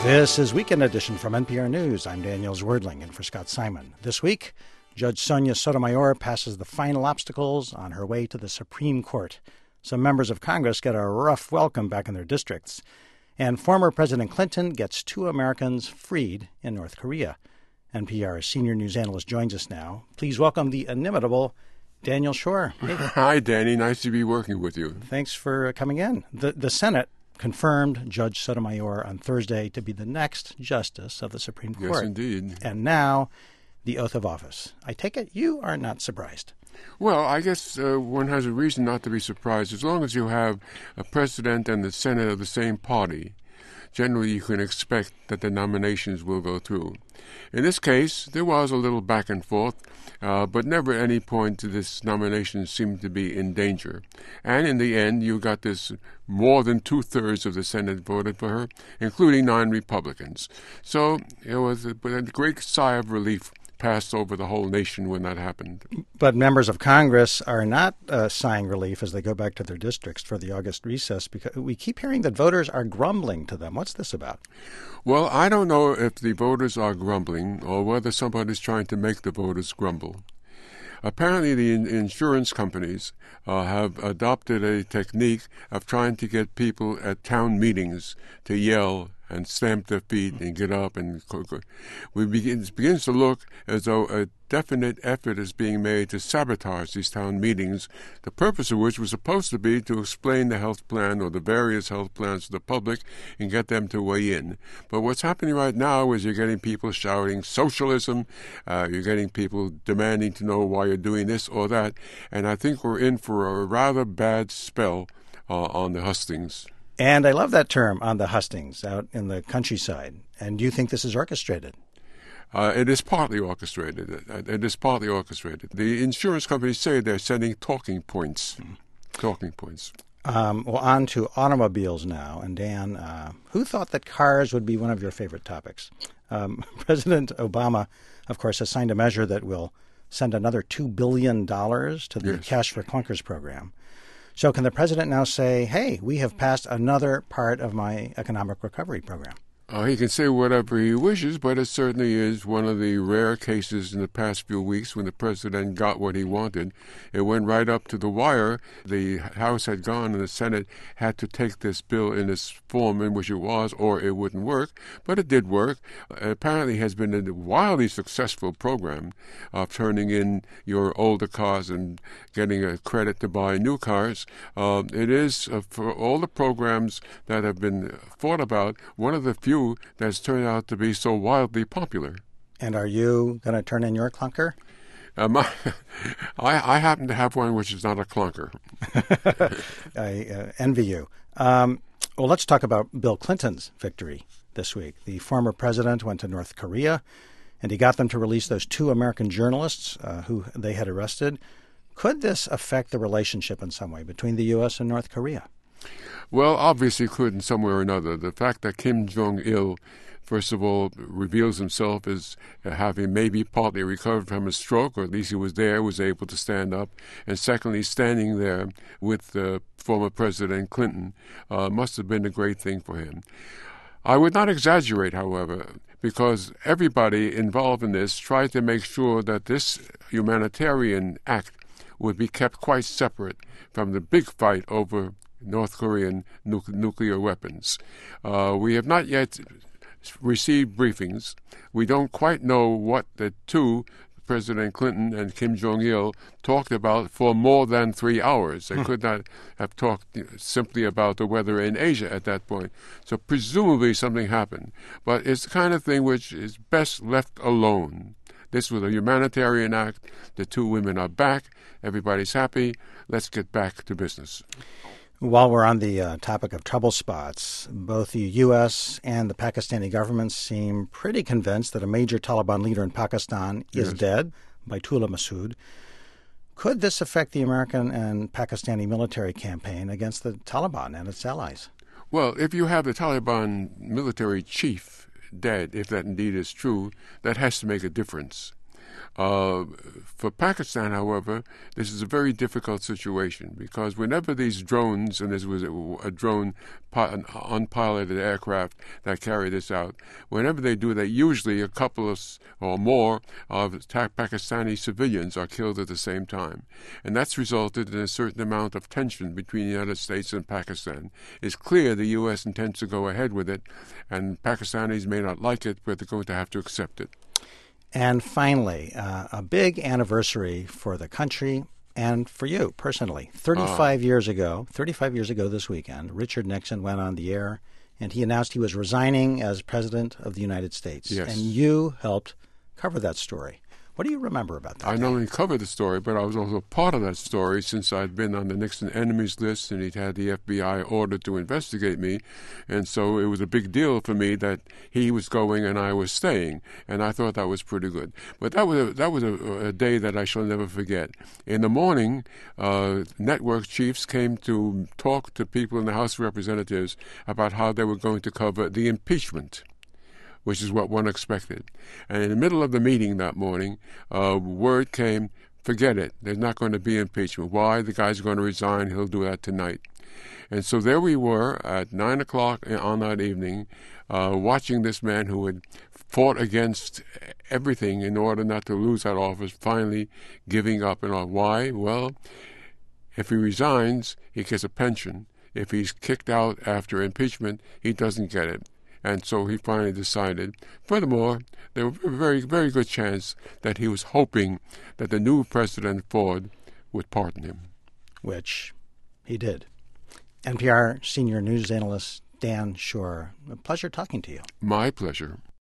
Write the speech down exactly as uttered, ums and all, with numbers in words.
This is Weekend Edition from N P R News. I'm Daniel Zwerdling, in for Scott Simon. This week, Judge Sonia Sotomayor passes the final obstacles on her way to the Supreme Court. Some members of Congress get a rough welcome back in their districts. And former President Clinton gets two Americans freed in North Korea. N P R senior news analyst joins us now. Please welcome the inimitable Daniel Schorr. Hey. Hi, Danny. Nice to be working with you. Thanks for coming in. The, the Senate confirmed Judge Sotomayor on Thursday to be the next justice of the Supreme Court. Yes, indeed. And now, the oath of office. I take it you are not surprised. Well, I guess uh, one has a reason not to be surprised. As long as you have a president and the Senate of the same party, generally you can expect that the nominations will go through. In this case, there was a little back and forth, uh, but never at any point did this nomination seem to be in danger. And in the end, you got this more than two-thirds of the Senate voted for her, including nine Republicans. So it was a, a great sigh of relief passed over the whole nation when that happened. But members of Congress are not uh, sighing relief as they go back to their districts for the August recess, because we keep hearing that voters are grumbling to them. What's this about? Well, I don't know if the voters are grumbling or whether somebody's trying to make the voters grumble. Apparently, the in- insurance companies uh, have adopted a technique of trying to get people at town meetings to yell and stamp their feet and get up. And co- co- we begin, it begins to look as though a definite effort is being made to sabotage these town meetings, the purpose of which was supposed to be to explain the health plan or the various health plans to the public and get them to weigh in. But what's happening right now is you're getting people shouting socialism, uh, you're getting people demanding to know why you're doing this or that, and I think we're in for a rather bad spell uh, on the hustings. And I love that term, on the hustings, out in the countryside. And do you think this is orchestrated? Uh, it is partly orchestrated. It is partly orchestrated. The insurance companies say they're sending talking points. Mm. Talking points. Um, well, on to automobiles now. And Dan, uh, who thought that cars would be one of your favorite topics? Um, President Obama, of course, has signed a measure that will send another two billion dollars to the yes. Cash for Clunkers program. So can the president now say, hey, we have passed another part of my economic recovery program? Uh, he can say whatever he wishes, but it certainly is one of the rare cases in the past few weeks when the president got what he wanted. It went right up to the wire. The House had gone and the Senate had to take this bill in its form in which it was, or it wouldn't work. But it did work. It apparently has been a wildly successful program of turning in your older cars and getting a credit to buy new cars. Uh, it is, uh, for all the programs that have been thought about, one of the few that's turned out to be so wildly popular. And are you going to turn in your clunker? Um, I, I happen to have one which is not a clunker. I uh, envy you. Um, well, let's talk about Bill Clinton's victory this week. The former president went to North Korea, and he got them to release those two American journalists uh, who they had arrested. Could this affect the relationship in some way between the U S and North Korea? Well, obviously could in some way or another. The fact that Kim Jong-il, first of all, reveals himself as having maybe partly recovered from a stroke, or at least he was there, was able to stand up, and secondly, standing there with uh, former President Clinton, uh, must have been a great thing for him. I would not exaggerate, however, because everybody involved in this tried to make sure that this humanitarian act would be kept quite separate from the big fight over North Korean nu- nuclear weapons. Uh, we have not yet received briefings. We don't quite know what the two, President Clinton and Kim Jong-il, talked about for more than three hours. They hmm. could not have talked simply about the weather in Asia at that point. So presumably something happened. But it's the kind of thing which is best left alone. This was a humanitarian act. The two women are back. Everybody's happy. Let's get back to business. While we're on the uh, topic of trouble spots, both the U S and the Pakistani governments seem pretty convinced that a major Taliban leader in Pakistan is yes. dead, Baitullah Masood. Could this affect the American and Pakistani military campaign against the Taliban and its allies? Well, if you have the Taliban military chief dead, if that indeed is true, that has to make a difference. Uh, for Pakistan, however, this is a very difficult situation because whenever these drones, and this was a, a drone, an unpiloted aircraft that carry this out, whenever they do that, usually a couple of or more of Pakistani civilians are killed at the same time. And that's resulted in a certain amount of tension between the United States and Pakistan. It's clear the U S intends to go ahead with it, and Pakistanis may not like it, but they're going to have to accept it. And finally, uh, a big anniversary for the country and for you personally. thirty-five uh, years ago, thirty-five years ago this weekend, Richard Nixon went on the air and he announced he was resigning as President of the United States. Yes. And you helped cover that story. What do you remember about that? I not only covered the story, but I was also part of that story since I'd been on the Nixon enemies list and he'd had the F B I ordered to investigate me. And so it was a big deal for me that he was going and I was staying. And I thought that was pretty good. But that was a, that was a, a day that I shall never forget. In the morning, uh, network chiefs came to talk to people in the House of Representatives about how they were going to cover the impeachment, which is what one expected. And in the middle of the meeting that morning, uh, word came, forget it, there's not going to be impeachment. Why? The guy's going to resign, he'll do that tonight. And so there we were at nine o'clock on that evening, uh, watching this man who had fought against everything in order not to lose that office, finally giving up. And all. Why? Well, if he resigns, he gets a pension. If he's kicked out after impeachment, he doesn't get it. And so he finally decided. Furthermore, there was a very, very good chance that he was hoping that the new President Ford would pardon him. Which he did. N P R senior news analyst Dan Shor, a pleasure talking to you. My pleasure.